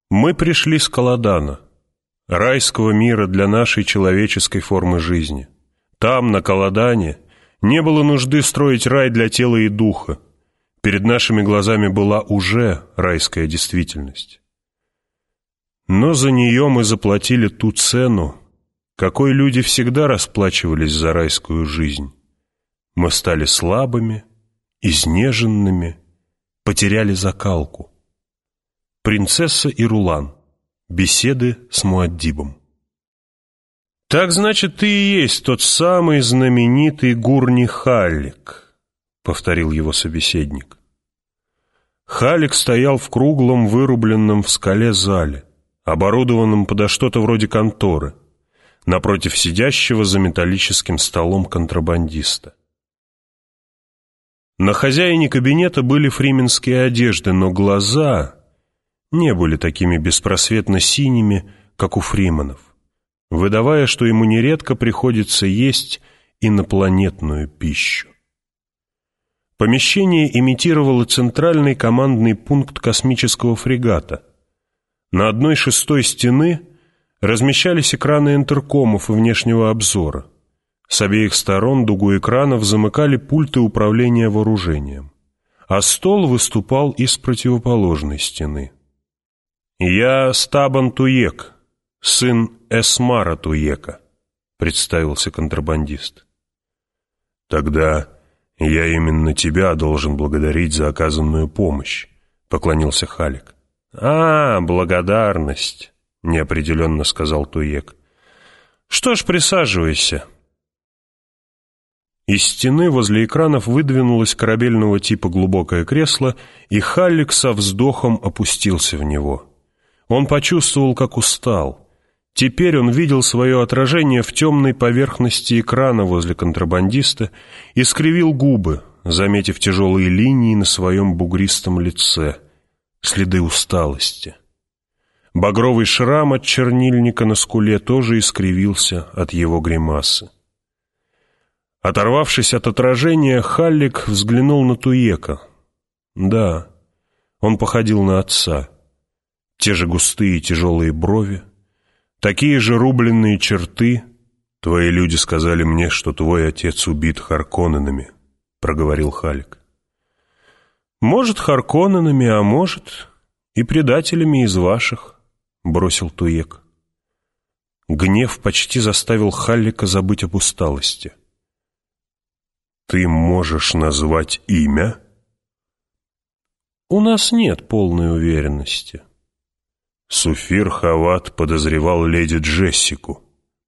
Мы пришли с Каладана, райского мира для нашей человеческой формы жизни. Там, на Каладане, не было нужды строить рай для тела и духа. Перед нашими глазами была уже райская действительность. Но за нее мы заплатили ту цену, какой люди всегда расплачивались за райскую жизнь. Мы стали слабыми, изнеженными, потеряли закалку. Принцесса и Рулан. Беседы с Муаддибом. «Так, значит, ты и есть тот самый знаменитый Гурни Халлик», — повторил его собеседник. Халлик стоял в круглом, вырубленном в скале зале, оборудованном подо что-то вроде конторы, напротив сидящего за металлическим столом контрабандиста. На хозяине кабинета были фрименские одежды, но глаза не были такими беспросветно синими, как у фриманов, выдавая, что ему нередко приходится есть инопланетную пищу. Помещение имитировало центральный командный пункт космического фрегата. На 1/6 стены размещались экраны интеркомов и внешнего обзора. С обеих сторон дугу экранов замыкали пульты управления вооружением, а стол выступал из противоположной стены. «Я Стабан Туек, сын Эсмара Туека», — представился контрабандист. «Тогда я именно тебя должен благодарить за оказанную помощь», — поклонился Халлик. «Благодарность», — неопределенно сказал Туек. «Что ж, присаживайся». Из стены возле экранов выдвинулось корабельного типа глубокое кресло, и Халлик со вздохом опустился в него. Он почувствовал, как устал. Теперь он видел свое отражение в темной поверхности экрана возле контрабандиста и скривил губы, заметив тяжелые линии на своем бугристом лице, следы усталости. Багровый шрам от чернильника на скуле тоже искривился от его гримасы. Оторвавшись от отражения, Халлик взглянул на Туека. Да, он походил на отца. Те же густые тяжелые брови, такие же рубленные черты. «Твои люди сказали мне, что твой отец убит Харконненами», — проговорил Халлик. «Может, Харконненами, а может, и предателями из ваших», — бросил Туек. Гнев почти заставил Халлика забыть об усталости. «Ты можешь назвать имя?» «У нас нет полной уверенности». Суфир Хават подозревал леди Джессику.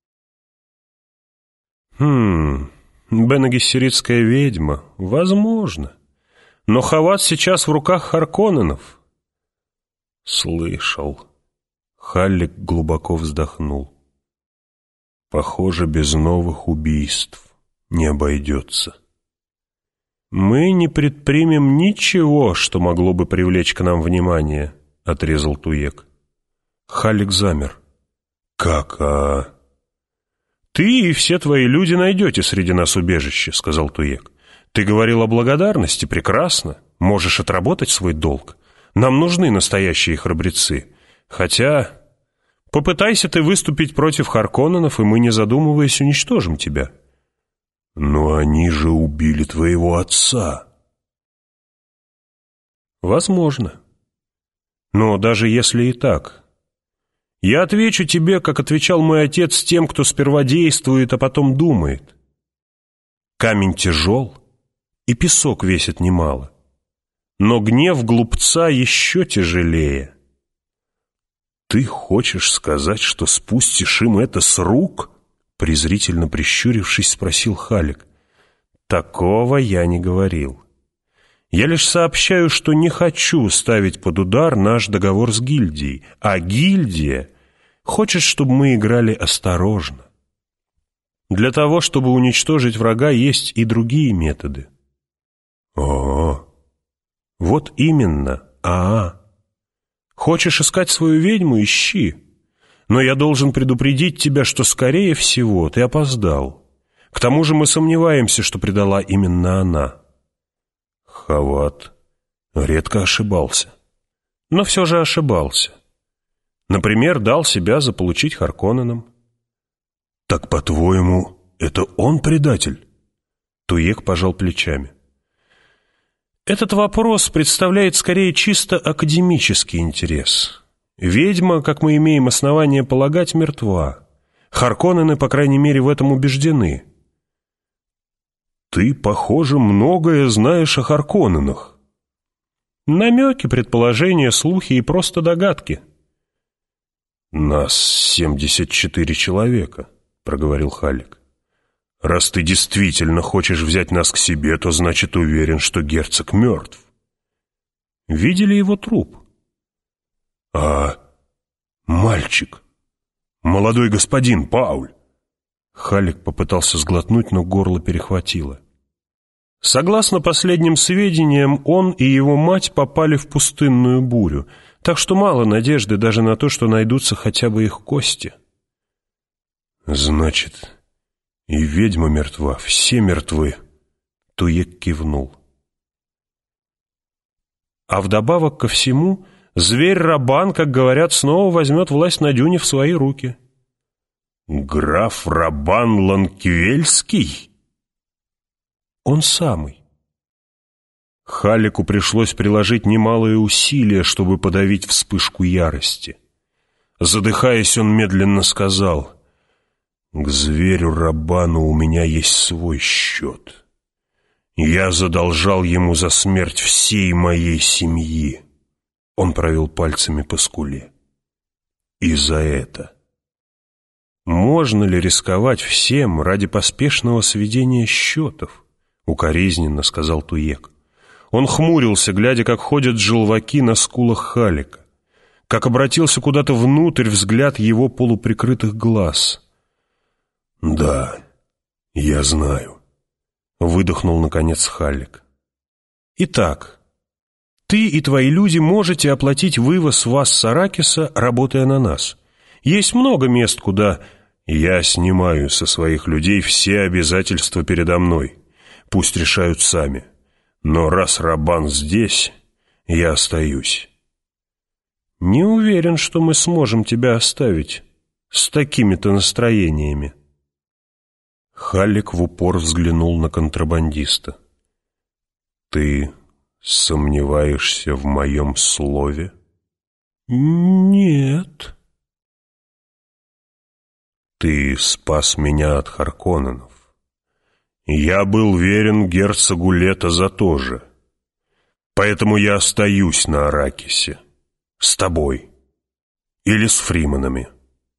Бене-Гессеритская ведьма, возможно. Но Хават сейчас в руках Харконненов. Слышал. Халлик глубоко вздохнул. Похоже, без новых убийств не обойдется. Мы не предпримем ничего, что могло бы привлечь к нам внимание, отрезал Туек. Халлик замер. «Как, «Ты и все твои люди найдете среди нас убежище», — сказал Туек. «Ты говорил о благодарности, прекрасно. Можешь отработать свой долг. Нам нужны настоящие храбрецы. Хотя попытайся ты выступить против Харконненов, и мы, не задумываясь, уничтожим тебя». «Но они же убили твоего отца». «Возможно. Но даже если и так, я отвечу тебе, как отвечал мой отец, тем, кто сперва действует, а потом думает. Камень тяжел, и песок весит немало, но гнев глупца еще тяжелее». «Ты хочешь сказать, что спустишь им это с рук?» Презрительно прищурившись, спросил Халлик. «Такого я не говорил. Я лишь сообщаю, что не хочу ставить под удар наш договор с гильдией, а гильдия хочет, чтобы мы играли осторожно. Для того, чтобы уничтожить врага, есть и другие методы». Вот именно, Хочешь искать свою ведьму — ищи. Но я должен предупредить тебя, что, скорее всего, ты опоздал. К тому же мы сомневаемся, что предала именно она». Хават редко ошибался. Но все же ошибался. Например, дал себя заполучить Харконненам. «Так, по-твоему, это он предатель?» Туек пожал плечами. «Этот вопрос представляет скорее чисто академический интерес. Ведьма, как мы имеем основание полагать, мертва. Харконнены, по крайней мере, в этом убеждены». «Ты, похоже, многое знаешь о Харконненах». «Намеки, предположения, слухи и просто догадки». «Нас 74 человека», — проговорил Халлик. «Раз ты действительно хочешь взять нас к себе, то значит уверен, что герцог мертв». «Видели его труп?» «А мальчик, молодой господин Пауль?» Халлик попытался сглотнуть, но горло перехватило. «Согласно последним сведениям, он и его мать попали в пустынную бурю, так что мало надежды даже на то, что найдутся хотя бы их кости». «Значит, и ведьма мертва, все мертвы», — Туек кивнул. «А вдобавок ко всему, зверь Рабан, как говорят, снова возьмет власть на Дюне в свои руки». «Граф Рабан Ланквельский?» «Он самый». Халлику пришлось приложить немалые усилия, чтобы подавить вспышку ярости. Задыхаясь, он медленно сказал: «К зверю Рабану у меня есть свой счет. Я задолжал ему за смерть всей моей семьи». Он провел пальцами по скуле. «И за это». «Можно ли рисковать всем ради поспешного сведения счетов?» — укоризненно сказал Туек. Он хмурился, глядя, как ходят желваки на скулах Халлика, как обратился куда-то внутрь взгляд его полуприкрытых глаз. «Да, я знаю», — выдохнул наконец Халлик. «Итак, ты и твои люди можете оплатить вывоз вас с Аракиса, работая на нас. Есть много мест, куда...» «Я снимаю со своих людей все обязательства передо мной. Пусть решают сами. Но раз Рабан здесь, я остаюсь». «Не уверен, что мы сможем тебя оставить с такими-то настроениями». Халлик в упор взглянул на контрабандиста. «Ты сомневаешься в моем слове?» «Нет». «Ты спас меня от Харконненов. Я был верен герцогу Лето за то же. Поэтому я остаюсь на Аракисе. С тобой. Или с Фриманами».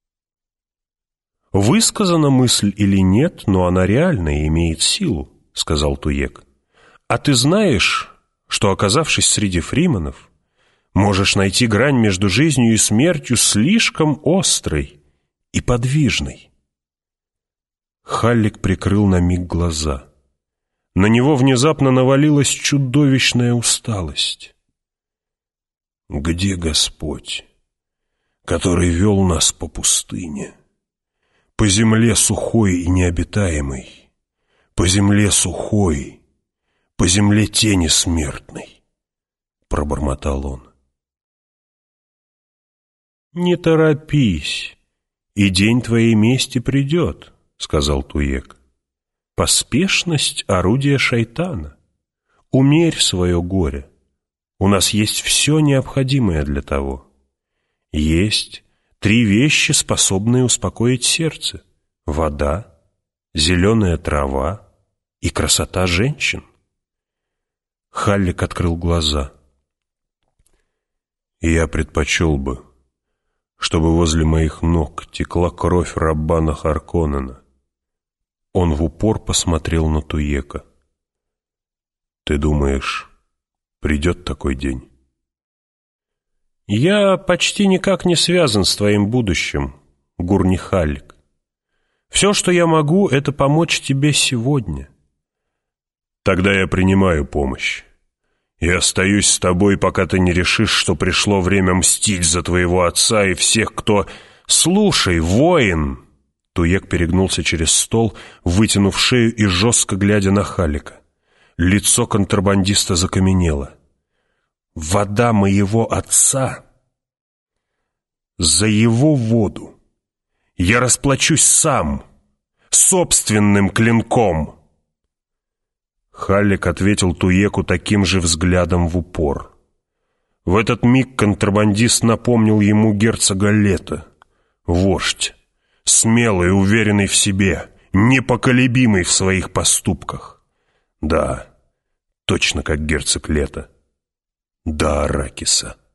«Высказана мысль или нет, но она реально имеет силу», — сказал Туек. «А ты знаешь, что, оказавшись среди Фриманов, можешь найти грань между жизнью и смертью слишком острой и подвижной?» Халлик прикрыл на миг глаза. На него внезапно навалилась чудовищная усталость. «Где Господь, который вел нас по пустыне, по земле сухой и необитаемой, по земле сухой, по земле тени смертной?» — пробормотал он. «Не торопись, и день твоей мести придет», — сказал Туек. «Поспешность — орудие шайтана. Умерь свое горе. У нас есть все необходимое для того. Есть 3 вещи, способные успокоить сердце: вода, зеленая трава и красота женщин». Халлик открыл глаза. «Я предпочел бы, чтобы возле моих ног текла кровь Раббана Харконнена». Он в упор посмотрел на Туека. «Ты думаешь, придет такой день?» «Я почти никак не связан с твоим будущим, Гурни Халлик. Все, что я могу, это помочь тебе сегодня». «Тогда я принимаю помощь и остаюсь с тобой, пока ты не решишь, что пришло время мстить за твоего отца и всех, кто...» «Слушай, воин!» Туек перегнулся через стол, вытянув шею и жестко глядя на Халлика. Лицо контрабандиста закаменело. «Вода моего отца За его воду я расплачусь сам, собственным клинком. Халлек ответил Туеку таким же взглядом в упор. В этот миг контрабандист напомнил ему герцога Лето. Вождь, смелый, уверенный в себе, непоколебимый в своих поступках. Да, точно как герцог Лето. Да, Аракиса.